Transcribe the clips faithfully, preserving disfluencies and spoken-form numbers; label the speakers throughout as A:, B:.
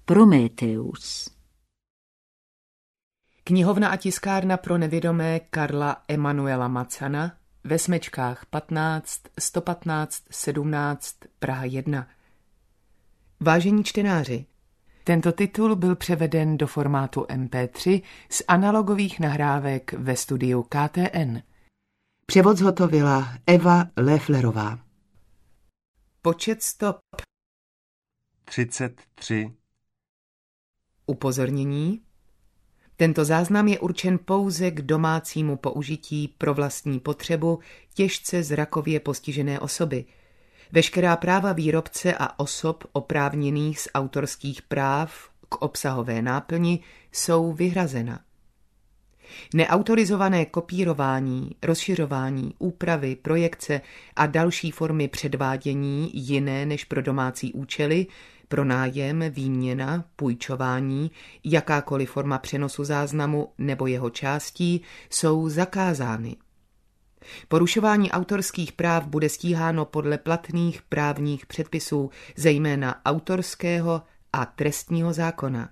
A: Prometheus.
B: Knihovna a tiskárna pro nevědomé Karla Emanuela Macana ve Smečkách patnáct, sto patnáct, sedmnáct, Praha jedna. Vážení čtenáři, tento titul byl převeden do formátu em pé tři z analogových nahrávek ve studiu K T N.
C: Převod zhotovila Eva Lefflerová.
B: Počet stop
D: třicet tři.
B: Upozornění. Tento záznam je určen pouze k domácímu použití pro vlastní potřebu těžce zrakově postižené osoby. Veškerá práva výrobce a osob oprávněných z autorských práv k obsahové náplni jsou vyhrazena. Neautorizované kopírování, rozšiřování, úpravy, projekce a další formy předvádění jiné než pro domácí účely, pronájem, výměna, půjčování, jakákoliv forma přenosu záznamu nebo jeho částí jsou zakázány. Porušování autorských práv bude stíháno podle platných právních předpisů, zejména autorského a trestního zákona.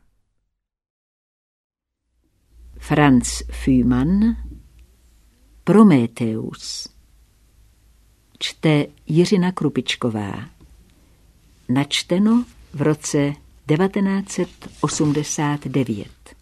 A: Franz Fuhrmann. Prometheus. Čte Jiřina Krupičková. Načteno v roce devatenáct set osmdesát devět.